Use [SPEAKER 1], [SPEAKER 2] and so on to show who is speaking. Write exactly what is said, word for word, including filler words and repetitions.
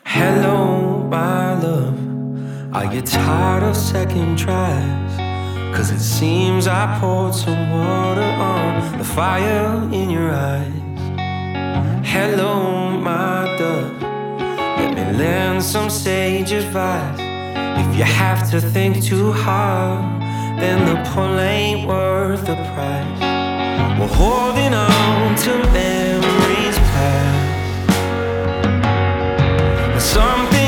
[SPEAKER 1] Hello, my love. Are you tired of second tries? Cause it seems I poured some water on the fire in your eyes. Hello, my dove. Let me lend some sage advice. If you have to think too hard, then the pull ain't worth the price. We're holding on to memories past. Something